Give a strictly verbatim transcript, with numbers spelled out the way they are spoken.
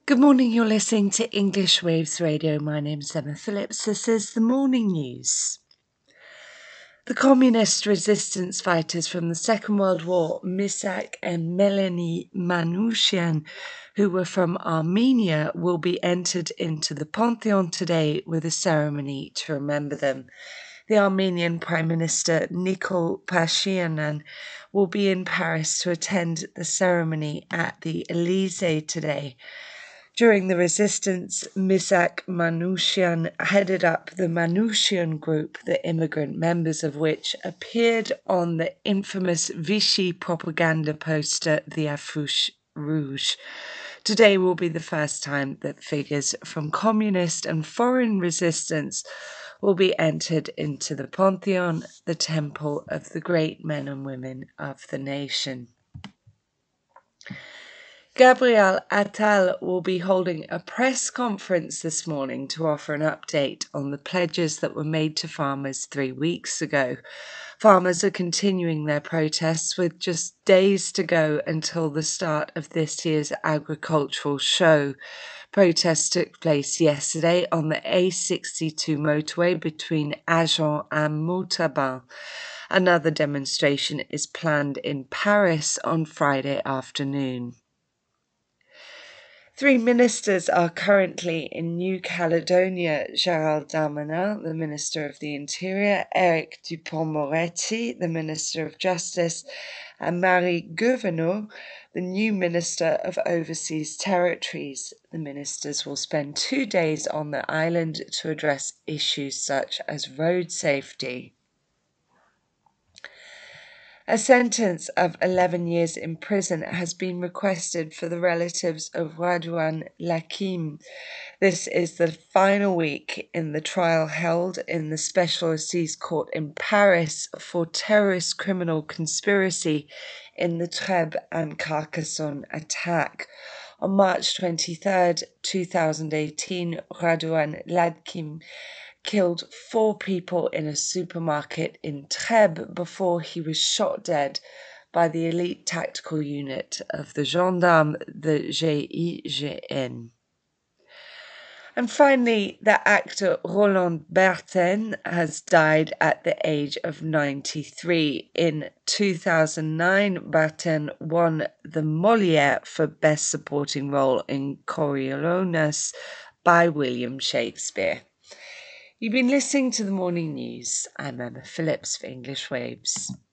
Good morning, you're listening to English Waves Radio. My name's Emma Phillips. This is the morning news. The communist resistance fighters from the Second World War, Misak and Melanie Manouchian, who were from Armenia, will be entered into the Pantheon today with a ceremony to remember them. The Armenian Prime Minister Nikol Pashinyan will be in Paris to attend the ceremony at the Elysee today. During the resistance, Misak Manouchian headed up the Manouchian group, the immigrant members of which appeared on the infamous Vichy propaganda poster, the Affiche Rouge. Today will be the first time that figures from communist and foreign resistance will be entered into the Pantheon, the temple of the great men and women of the nation. Gabriel Attal will be holding a press conference this morning to offer an update on the pledges that were made to farmers three weeks ago. Farmers are continuing their protests with just days to go until the start of this year's agricultural show. Protests took place yesterday on the A sixty-two motorway between Agen and Montauban. Another demonstration is planned in Paris on Friday afternoon. Three ministers are currently in New Caledonia: Gérald Darmanin, the Minister of the Interior, Éric Dupond-Moretti, the Minister of Justice, and Marie Guévenoux, the new Minister of Overseas Territories. The ministers will spend two days on the island to address issues such as road safety. A sentence of eleven years in prison has been requested for the relatives of Radouane Lakim. This is the final week in the trial held in the Special Assize Court in Paris for terrorist criminal conspiracy in the Trèbes and Carcassonne attack. On March twenty-third, two thousand eighteen, Radouane Lakim killed four people in a supermarket in Trèbes before he was shot dead by the elite tactical unit of the gendarmes, the G I G N. And finally, the actor Roland Bertin has died at the age of ninety-three. In two thousand nine, Bertin won the Molière for Best Supporting Role in Coriolanus by William Shakespeare. You've been listening to the morning news. I'm Emma Phillips for English Waves.